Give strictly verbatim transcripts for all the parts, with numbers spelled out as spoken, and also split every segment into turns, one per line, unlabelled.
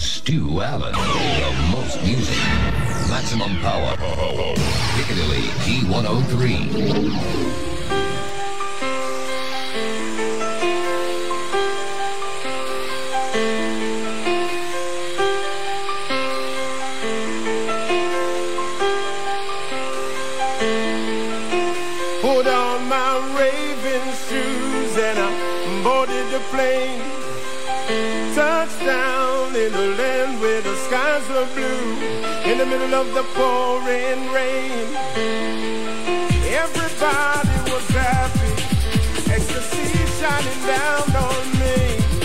Stu Allen. The most music. Maximum power. Piccadilly P one oh three.
Plane, touchdown in the land where the skies are blue, in the middle of the pouring rain. Everybody was happy, ecstasy shining down on me.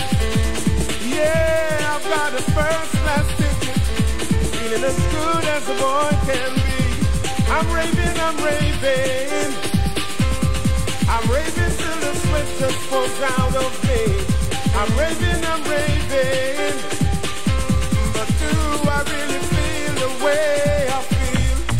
Yeah, I've got a first class ticket, feeling as good as a boy can be. I'm raving, I'm raving, I'm raving till the sweat just falls out of me. I'm raving, I'm raving, but do I really feel the way I feel?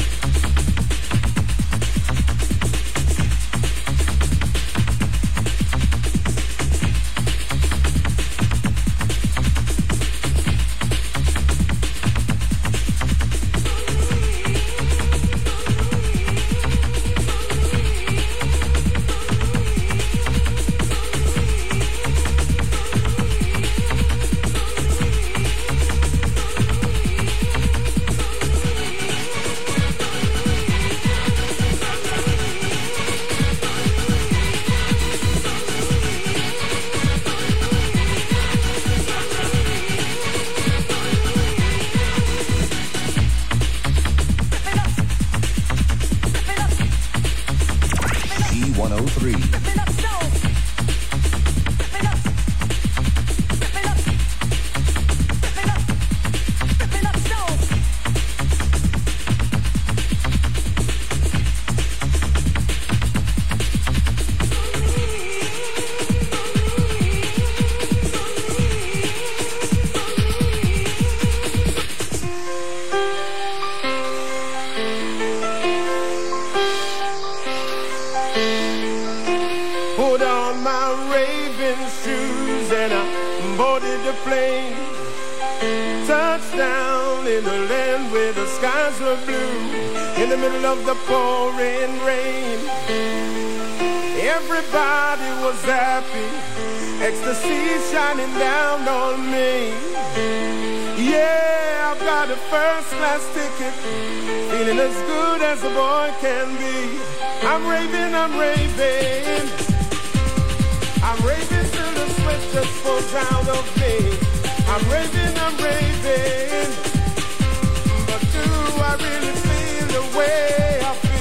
In the middle of the pouring rain, everybody was happy, ecstasy shining down on me. Yeah, I've got a first class ticket, feeling as good as a boy can be. I'm raving, I'm raving, I'm raving till the sweat just falls out of me. I'm raving, I'm raving, but do I really feel the way I feel?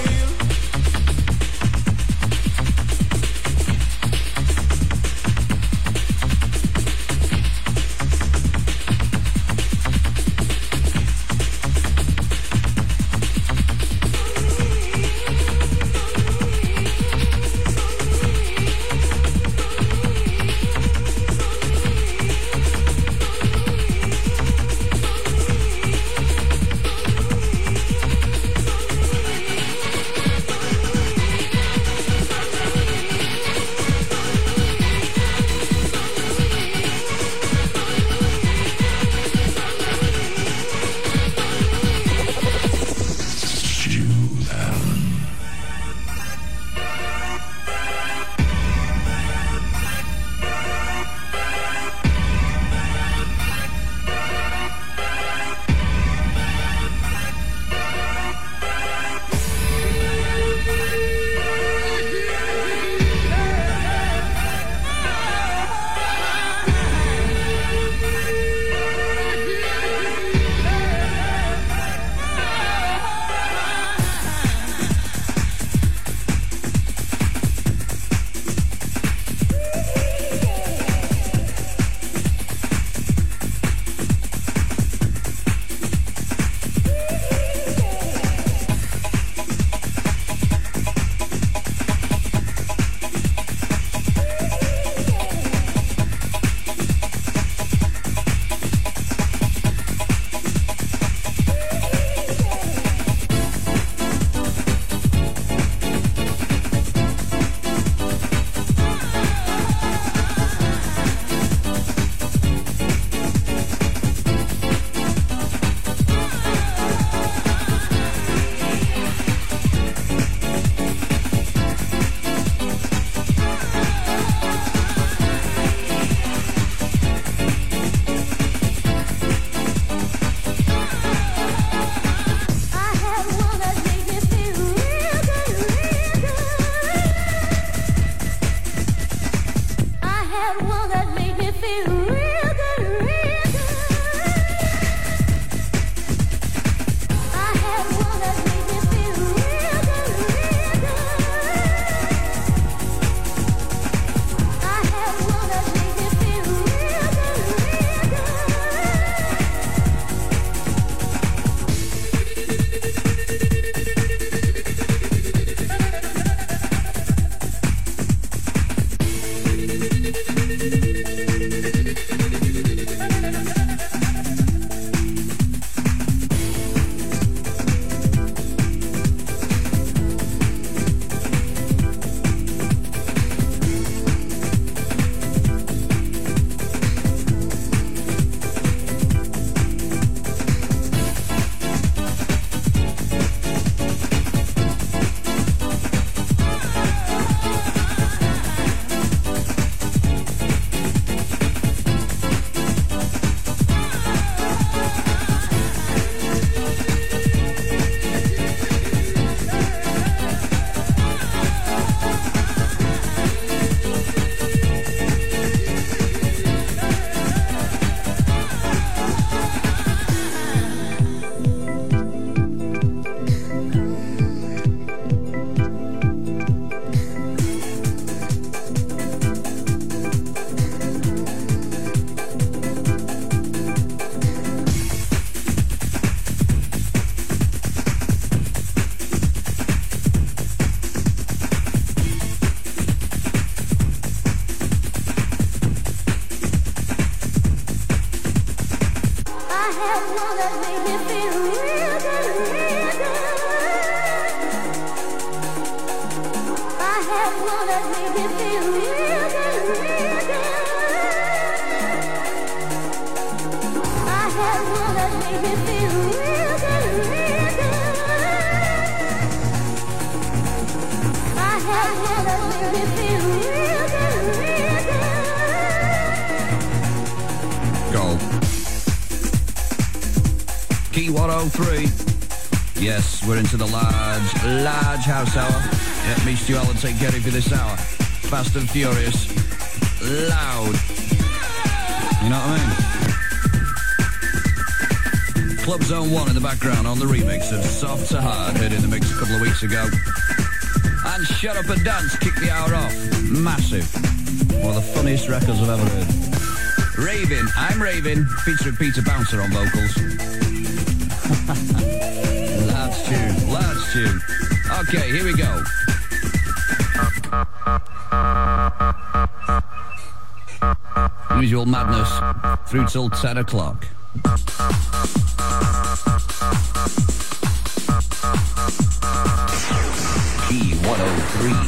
Key one oh three. Yes, we're into the large, large house hour. Yep, me, Stu Allen, take Gary for this hour. Fast and furious. Loud. You know what I mean? Club Zone one in the background on the remix of Soft to Hard, heard in the mix a couple of weeks ago. And Shut Up and Dance kicked the hour off. Massive. One of the funniest records I've ever heard. Raving, I'm Raving, featuring Peter Bouncer on vocals. Large tune, large tune. Okay, here we go. Usual madness through till ten o'clock.
Key one oh three.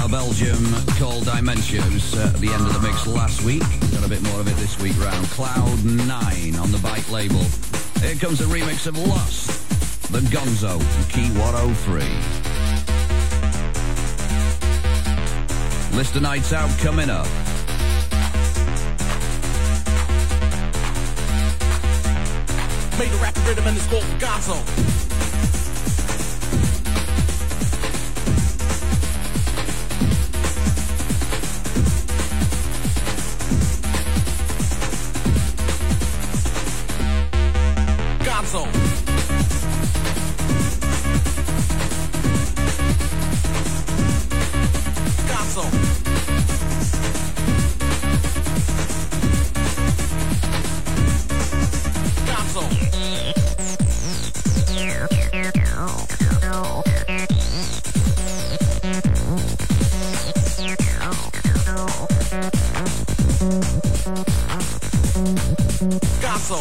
of Belgium called Dimension. It was uh, at the end of the mix last week. Got a bit more of it this week round. Cloud nine on the Bite label. Here comes a remix of Lost, the Gonzo, Key one oh three. List of Nights Out coming up.
Made a rap rhythm and it's called Gonzo. Gonzo. Gonzo. Gonzo.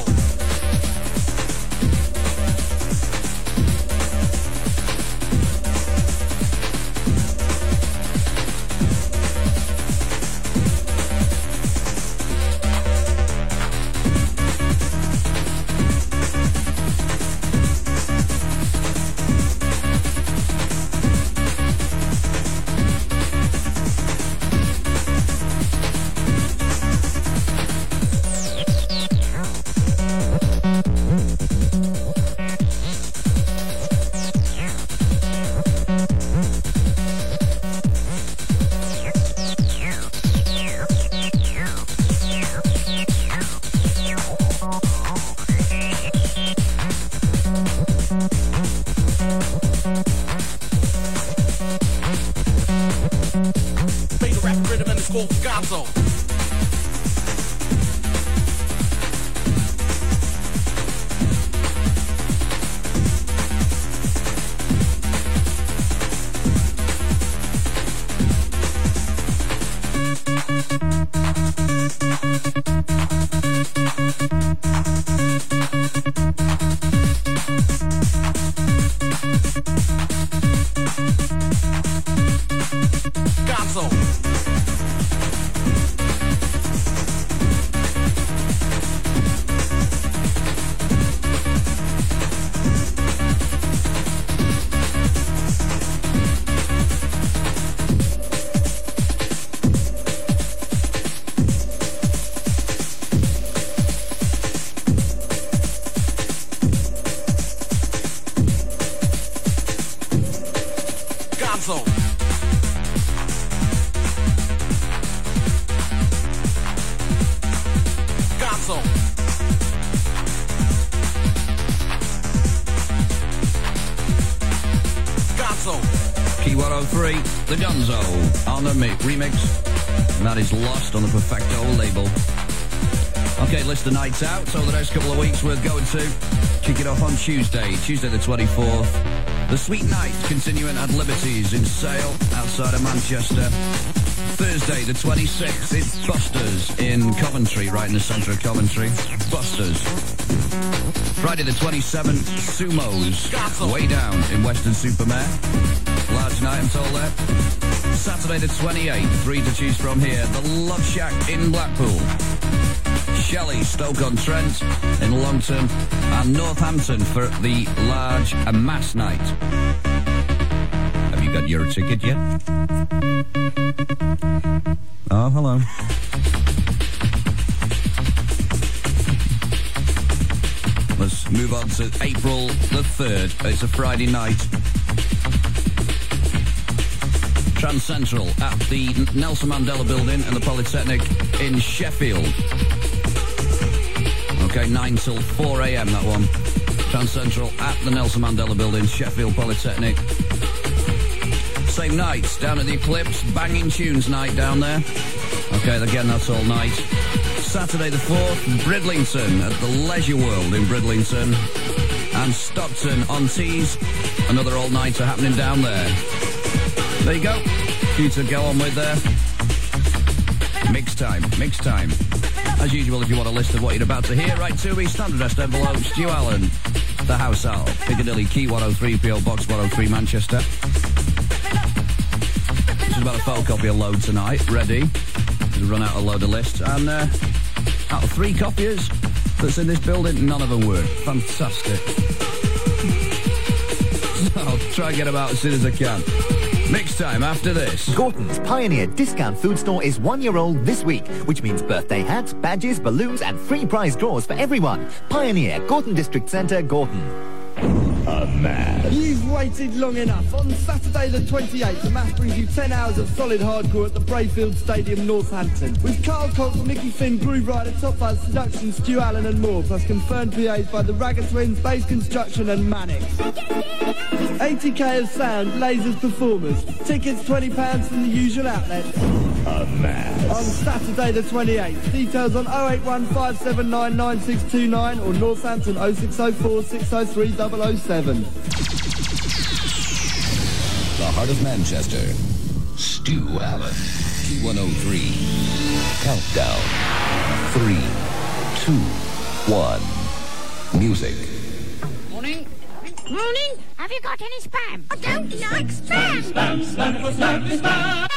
The Gonzo on the mi- remix. And that is Lost on the Perfecto label. Okay, list of nights out. So the next couple of weeks we're going to kick it off on Tuesday. Tuesday the twenty-fourth. The Sweet Night continuing at Liberties in Sale outside of Manchester. Thursday the twenty-sixth, it's Busters in Coventry, right in the centre of Coventry. Busters. Friday the twenty-seventh, Sumos, way down in Weston-super-Mare. Large night, I'm told there. Saturday the twenty-eighth, three to choose from here. The Love Shack in Blackpool. Shelley, Stoke-on-Trent in Longton. And Northampton for the large and mass night. Have you got your ticket yet? Oh, hello. Let's move on to April the third. It's a Friday night. Trans Central at the Nelson Mandela Building and the Polytechnic in Sheffield. Okay, nine till four a.m. that one. Trans Central at the Nelson Mandela Building, Sheffield Polytechnic. Same night, down at the Eclipse, banging tunes night down there. Okay, again, that's all night. Saturday the fourth, Bridlington at the Leisure World in Bridlington. And Stockton on Tees, another all-nighter happening down there. There you go. Few to go on with there. Mix time, mix time. As usual, if you want a list of what you're about to hear, write to me, standard addressed envelope, Stu Allen, The House Owl, Piccadilly, Key one oh three, P O Box one oh three, Manchester. We've got a photocopier load tonight, ready. We've run out a load of lists. And uh, out of three copiers that's in this building, none of them work. Fantastic. So I'll try and get them out as soon as I can. Mix time after this.
Gorton's Pioneer Discount Food Store is one year old this week, which means birthday hats, badges, balloons and free prize draws for everyone. Pioneer, Gorton District Centre, Gorton.
A mass.
You've waited long enough. On Saturday the twenty-eighth, the Mass brings you ten hours of solid hardcore at the Brayfield Stadium, Northampton. With Carl Cox, Mickey Finn, Groove Rider, Top Buzz, Seduction, Stu Allen and more, plus confirmed P As by the Ragga Twins, Bass Construction and Mannix. eighty k of sound, lasers, performers. Tickets twenty pounds from the usual outlets.
A mass.
On Saturday the twenty-eighth. Details on oh eight one five seven nine nine six two nine or Northampton oh six oh four six oh three double oh seven.
The heart of Manchester. Stu Allen. T one oh three. Countdown. Three, two, one. Music.
Morning. Morning. Have you got any spam? I don't like spam.
Spam, spam, spam, spam, spam.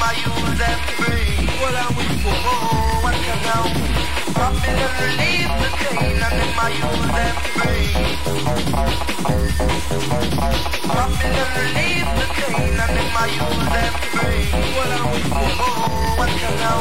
my youth them free. What are we for? Oh, what you know? Babylon relieve the pain and then my youth them free. Babylon relieve the pain and then my youth them free. What are we for? Oh, what you know?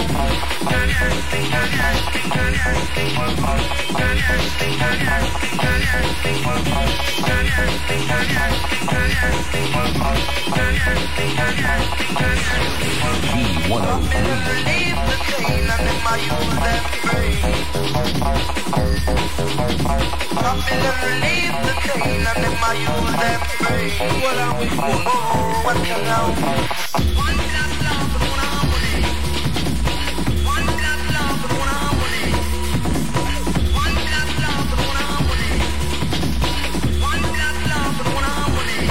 G one oh three.
Relieve the pain and then my youth them free. Babylon relieve the pain and then my youth them free. What are we for? Oh, what you know? One black love for one harmony. One black love for one harmony. One black love for one harmony. One black love for one harmony.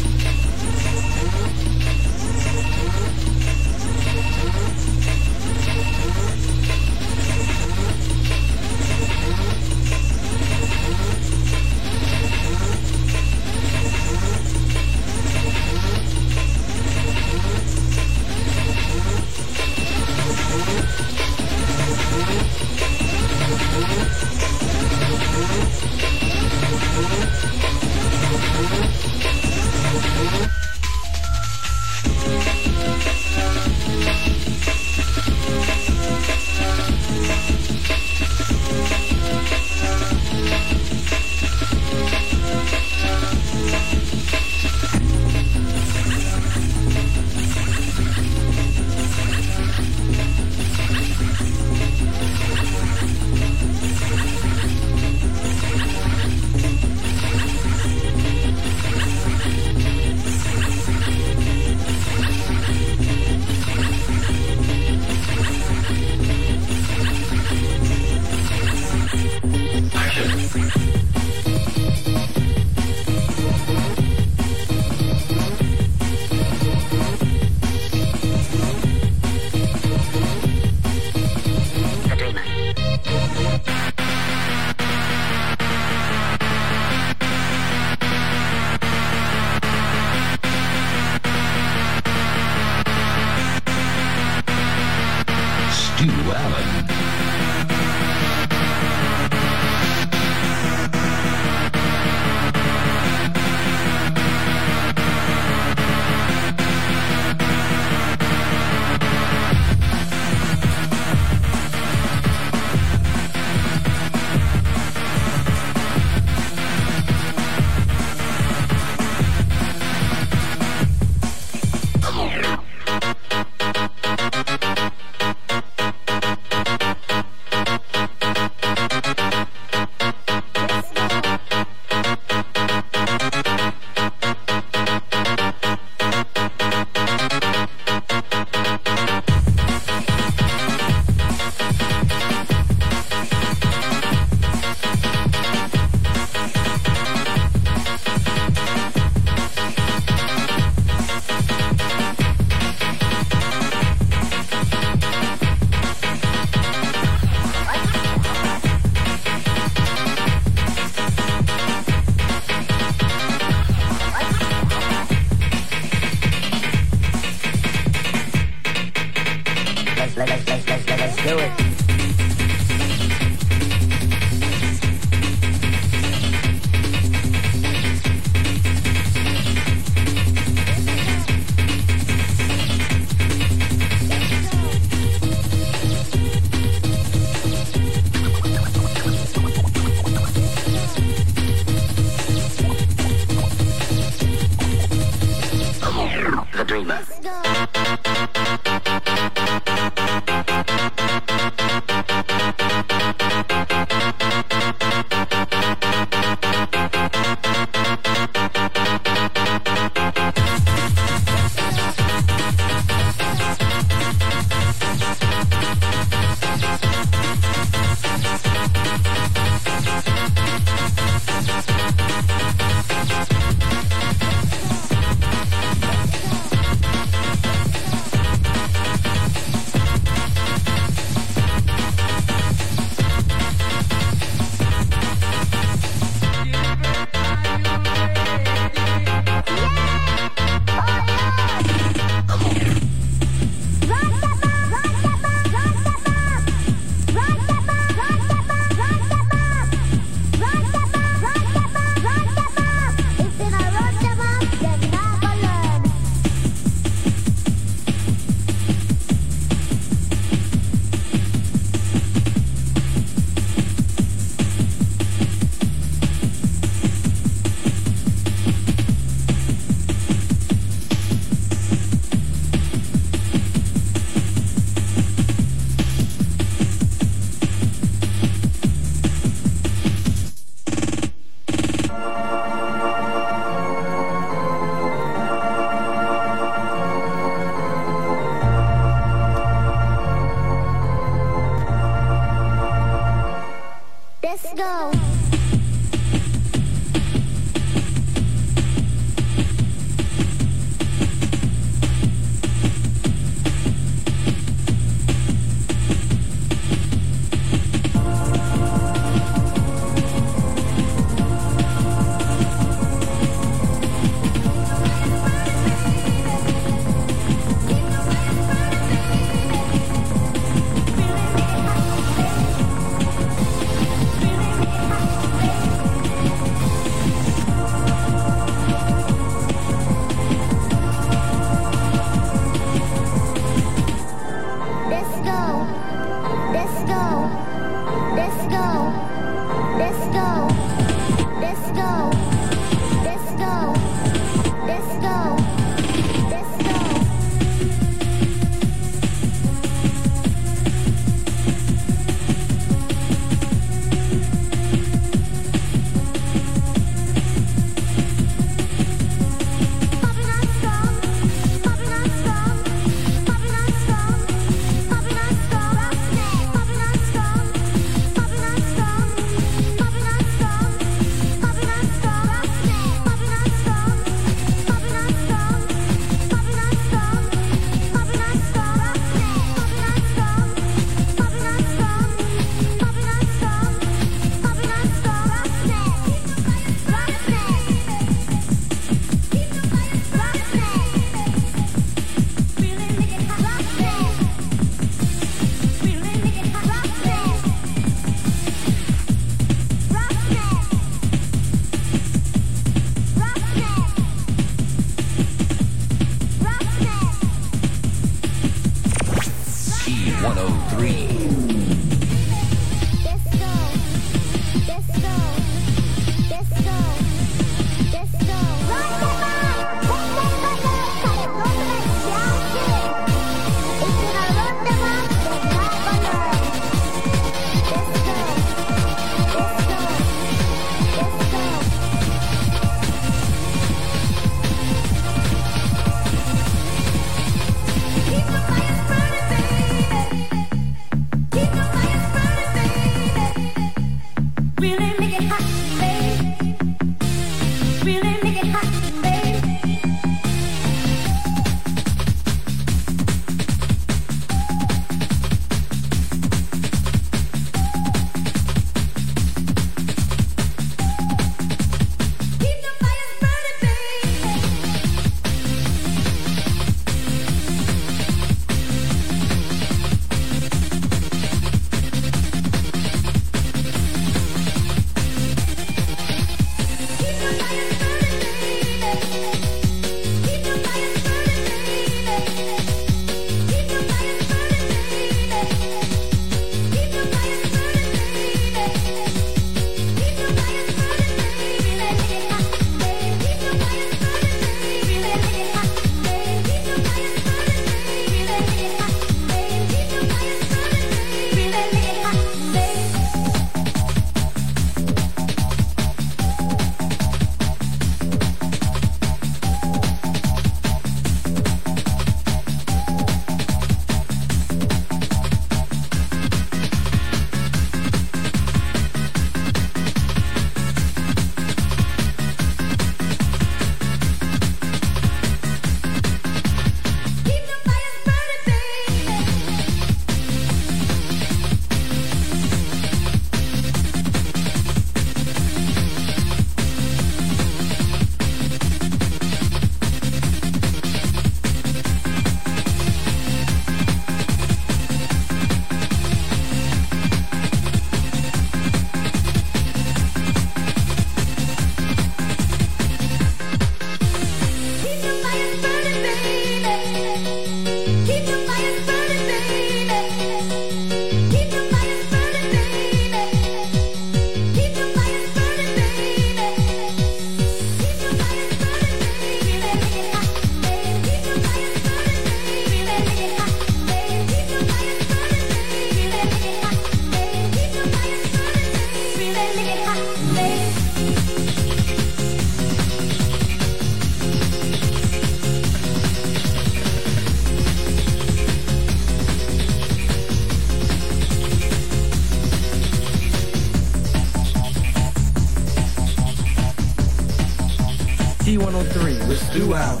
Key one oh three with Stu Allen.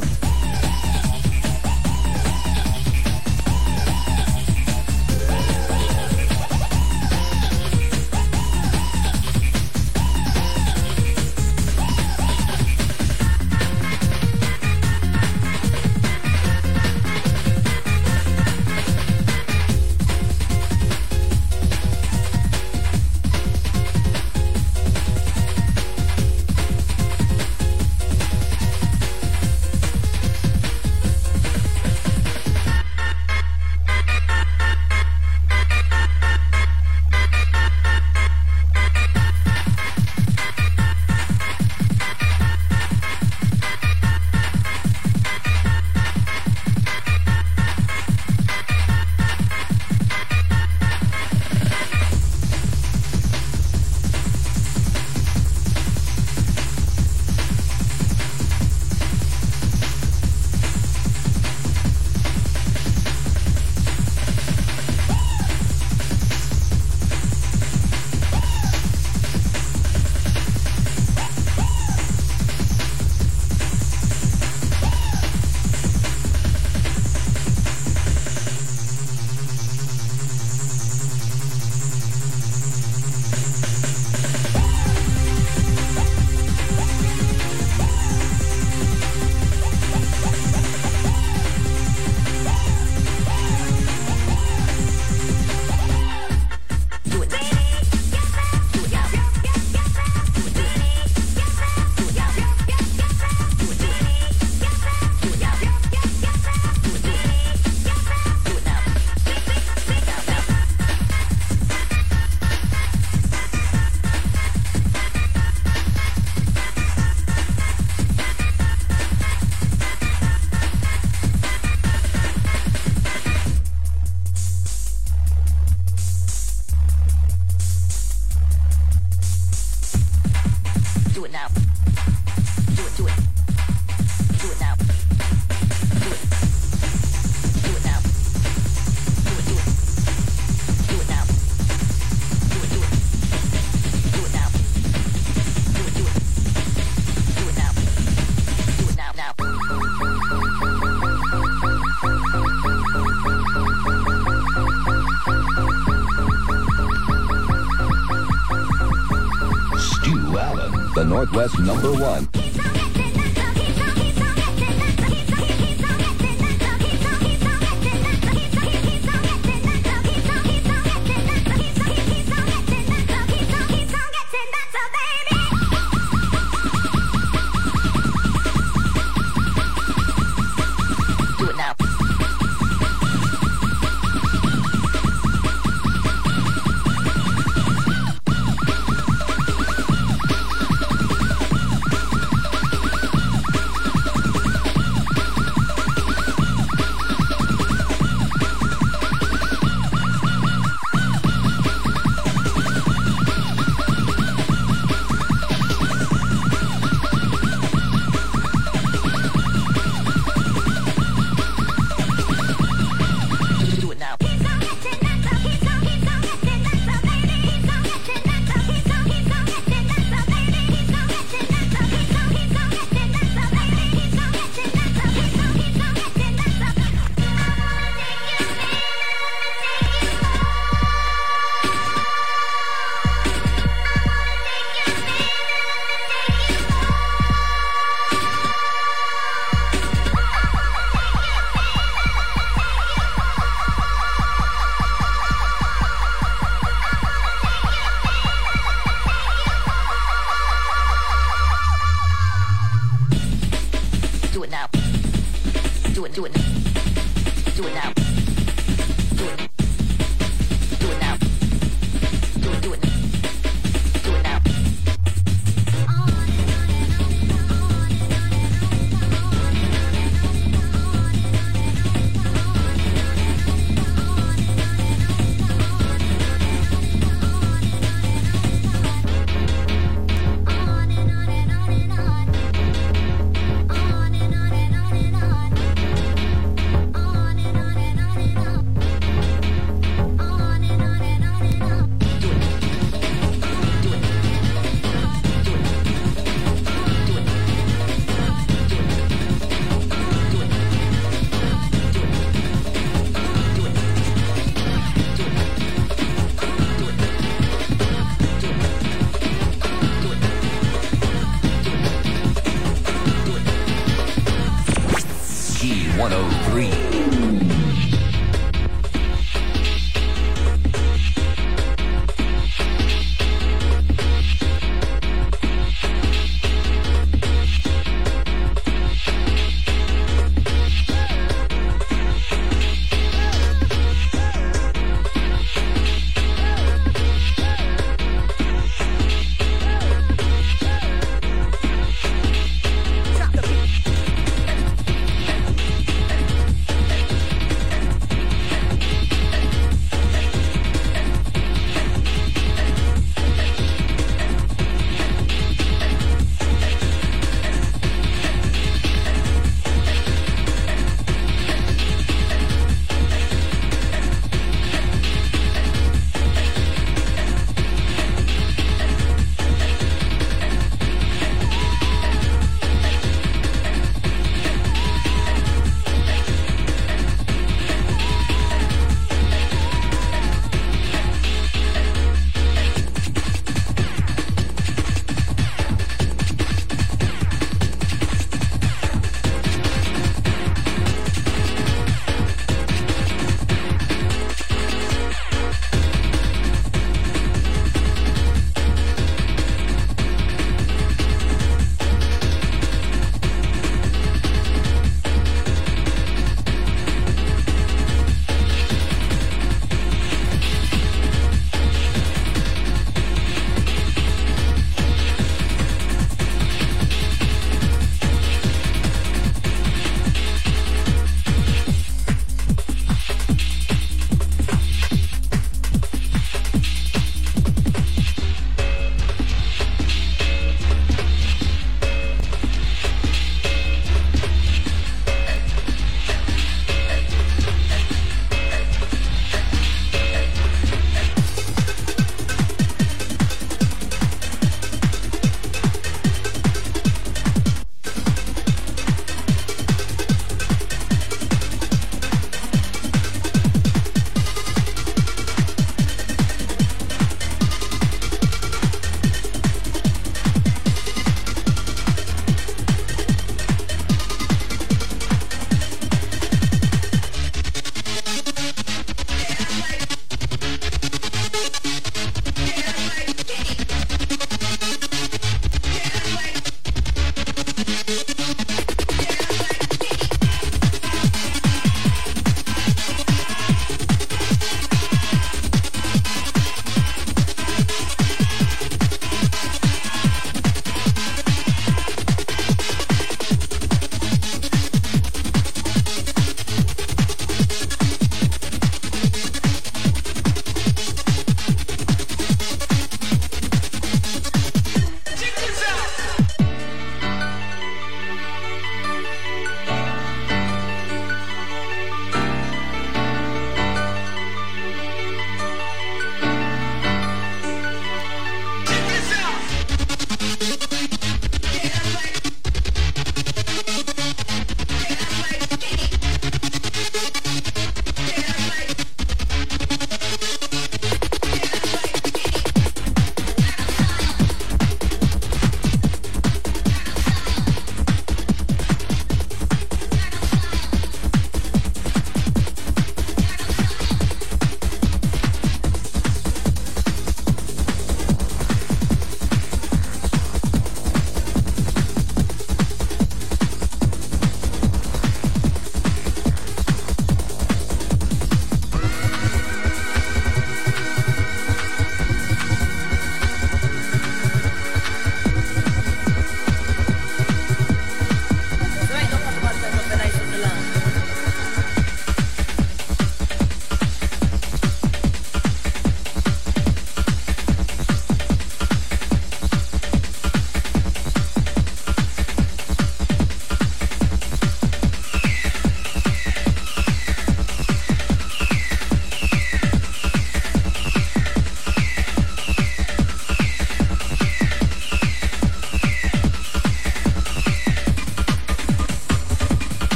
The Northwest number one. one oh three.
Drop the beat.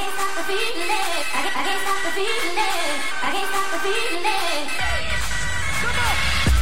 can't stop the feeling. I can't, I can't stop the feeling. I can't stop the feeling. Come on.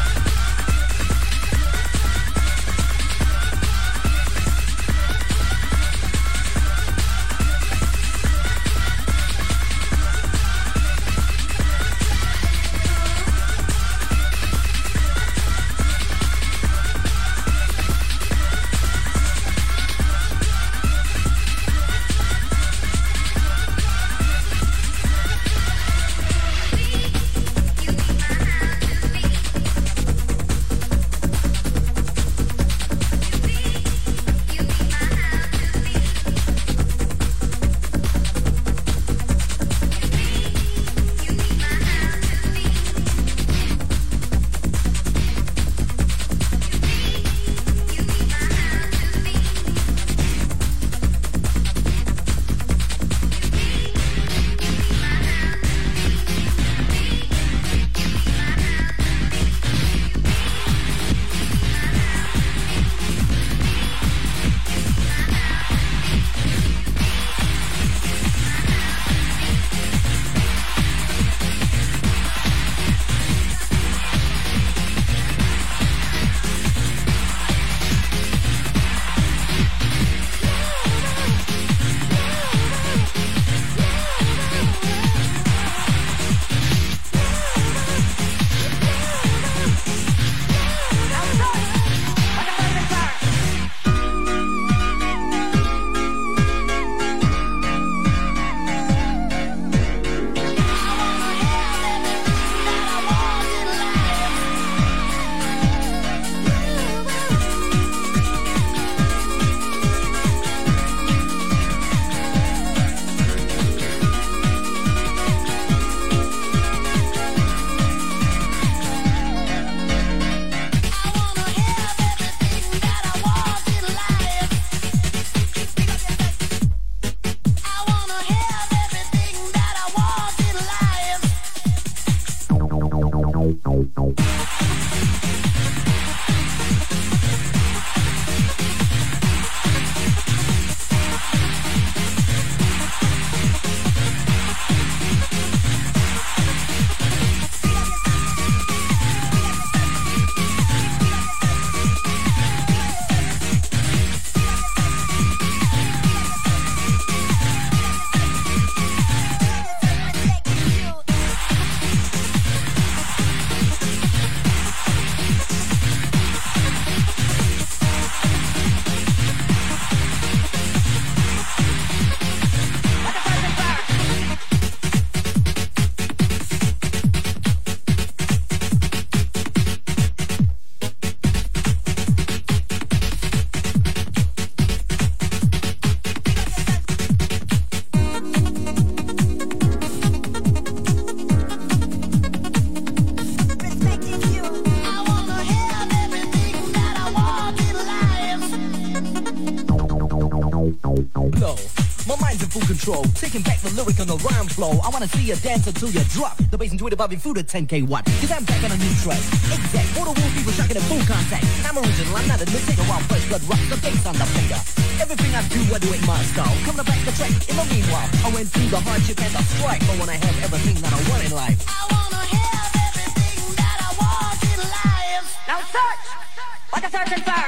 Taking back the lyric on the rhyme flow. I wanna see you dance until you drop the bass into it above your food at ten K watt. Cause I'm back on a new track. Exact. For the world people shocking at full contact. I'm original, I'm not a imitator. While fresh blood rocks the bass on the finger. Everything I do, I do it my style. Coming back the track in the meanwhile. I went through the hardship and the strife. But when I have everything that I want in life, I wanna have everything that I want in life.
Now search! What a searching for!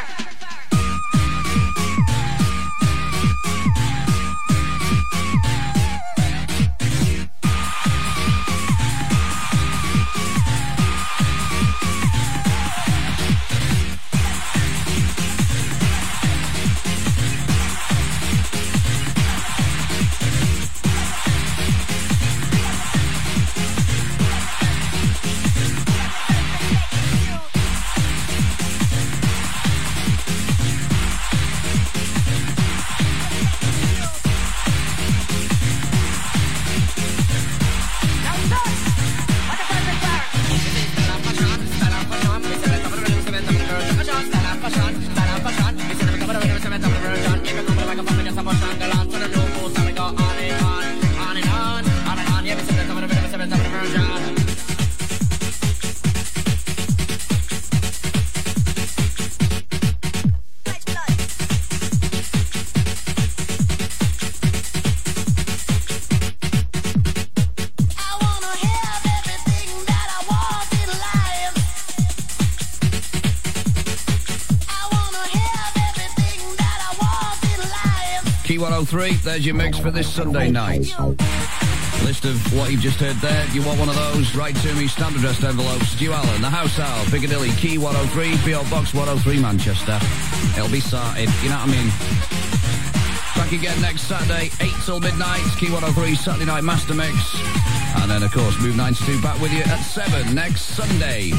oh three. There's your mix for this Sunday night. List of what you've just heard there. You want one of those? Write to me, stamp addressed envelope, Stu Allen, The House Owl, Piccadilly, Key one oh three, P O Box one oh three, Manchester. It'll be sorted, you know what I mean? Back again next Saturday, eight till midnight, Key one oh three, Saturday Night Master Mix. And then, of course, Move ninety-two back with you at seven next Sunday.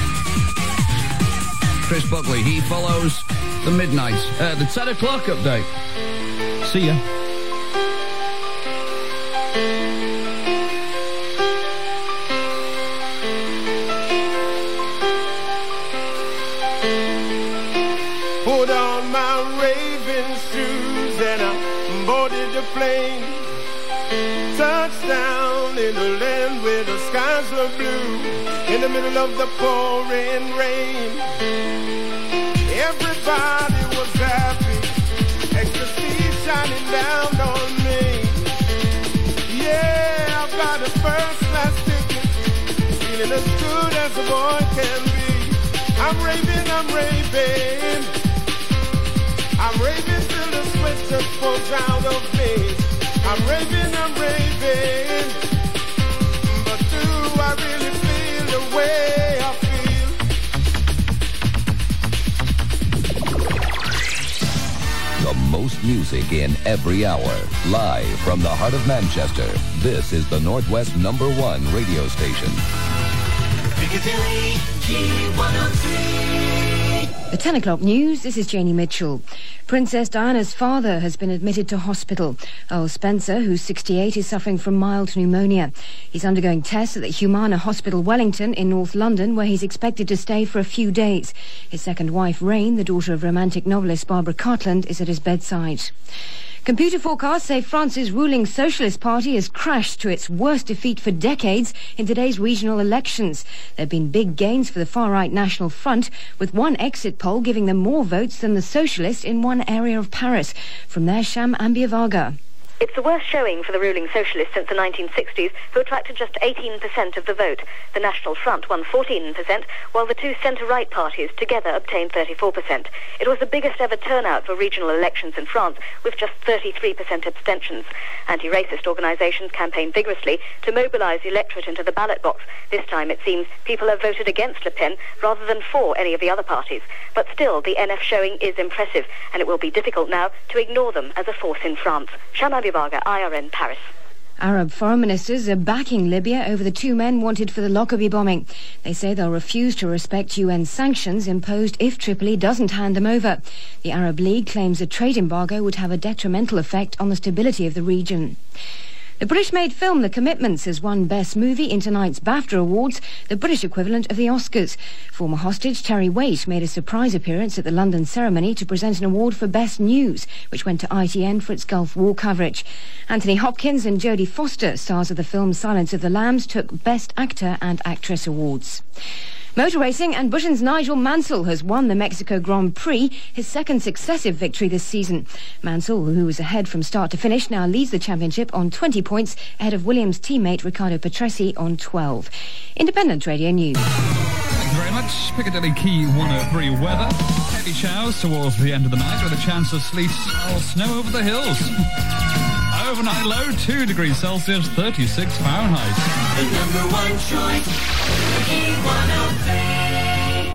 Chris Buckley, he follows the midnight, uh, the ten o'clock update. See ya.
Put on my Raven shoes and I boarded the plane. Touchdown in a land where the skies were blue, in the middle of the pouring rain. Everybody was happy, ecstasy shining down on me. Yeah, I've got a first class ticket, feeling as good as a boy can be. I'm raving, I'm raving, I'm raving till the sweat just pours out of me. I'm raving, I'm raving, but do I really feel the way I feel?
The most music in every hour. Live from the heart of Manchester. This is the Northwest number one radio station.
Piccadilly, Key one oh three.
The ten o'clock news, this is Janie Mitchell. Princess Diana's father has been admitted to hospital. Earl Spencer, who's sixty-eight, is suffering from mild pneumonia. He's undergoing tests at the Humana Hospital Wellington in North London, where he's expected to stay for a few days. His second wife, Rain, the daughter of romantic novelist Barbara Cartland, is at his bedside. Computer forecasts say France's ruling Socialist Party has crashed to its worst defeat for decades in today's regional elections. There have been big gains for the far-right National Front, with one exit poll giving them more votes than the Socialists in one area of Paris. From there, Sham Ambiavaga.
It's the worst showing for the ruling socialists since the nineteen sixties, who attracted just eighteen percent of the vote. The National Front won fourteen percent, while the two centre-right parties together obtained thirty-four percent. It was the biggest ever turnout for regional elections in France, with just thirty-three percent abstentions. Anti-racist organisations campaigned vigorously to mobilise the electorate into the ballot box. This time, it seems, people have voted against Le Pen rather than for any of the other parties. But still, the N F showing is impressive, and it will be difficult now to ignore them as a force in France. Shama Bivaga, I R N, Paris.
Arab foreign ministers are backing Libya over the two men wanted for the Lockerbie bombing. They say they'll refuse to respect U N sanctions imposed if Tripoli doesn't hand them over. The Arab League claims a trade embargo would have a detrimental effect on the stability of the region. The British-made film The Commitments has won Best Movie in tonight's BAFTA Awards, the British equivalent of the Oscars. Former hostage Terry Waite made a surprise appearance at the London ceremony to present an award for Best News, which went to I T N for its Gulf War coverage. Anthony Hopkins and Jodie Foster, stars of the film Silence of the Lambs, took Best Actor and Actress awards. Motor racing, and Britain's Nigel Mansell has won the Mexico Grand Prix, his second successive victory this season. Mansell, who was ahead from start to finish, now leads the championship on twenty points, ahead of Williams' teammate Riccardo Patrese on twelve. Independent Radio News.
Thank you very much. Piccadilly Key one oh three weather. Heavy showers towards the end of the night with a chance of sleet or snow over the hills. Overnight low, two degrees Celsius, thirty-six Fahrenheit.
The number one choice, Key one oh three.